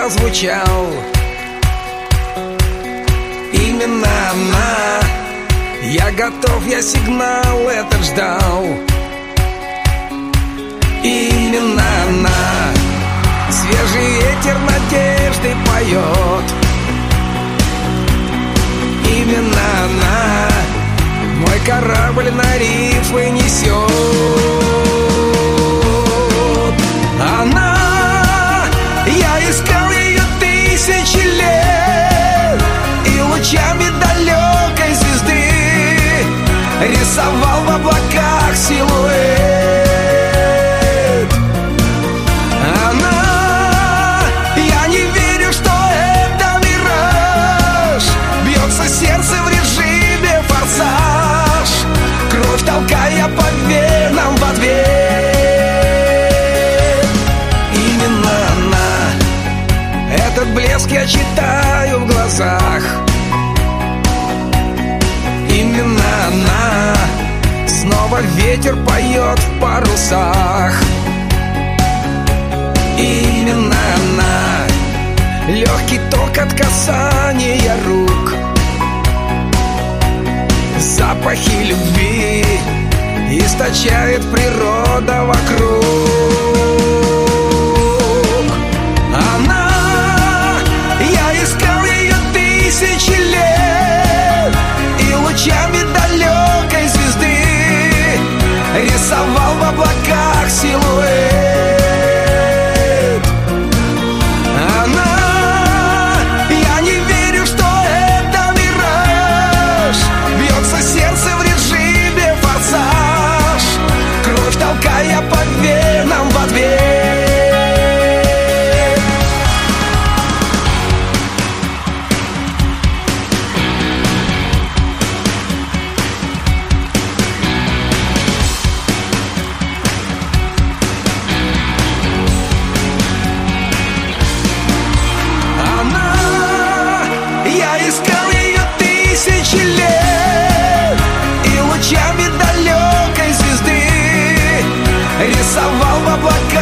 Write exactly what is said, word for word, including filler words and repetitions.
прозвучал. Именно она, я готов, я сигнал этот ждал. Именно она, свежий ветер надежды поет. Именно она, мой корабль на рифы несет. Она, я искал ее тысячи лет, и лучами далекой звезды рисовал в облаках силуэт. Она, я не верю, что это мираж. Бьется сердце в режиме форсаж, кровь толкая по венам в ответ. Именно она, этот блеск я читаю в глазах. Именно она, снова ветер поет в парусах. Именно она, легкий ток от касания рук, запахи любви источает природа вокруг. Она, я искал ее тысячи лет, и лучами далекой звезды рисовал в облаках силуэт. Она, я не верю, что это мираж. Бьется сердце в режиме форсаж, кровь толкая по венам в ответ. Рисовал в облаках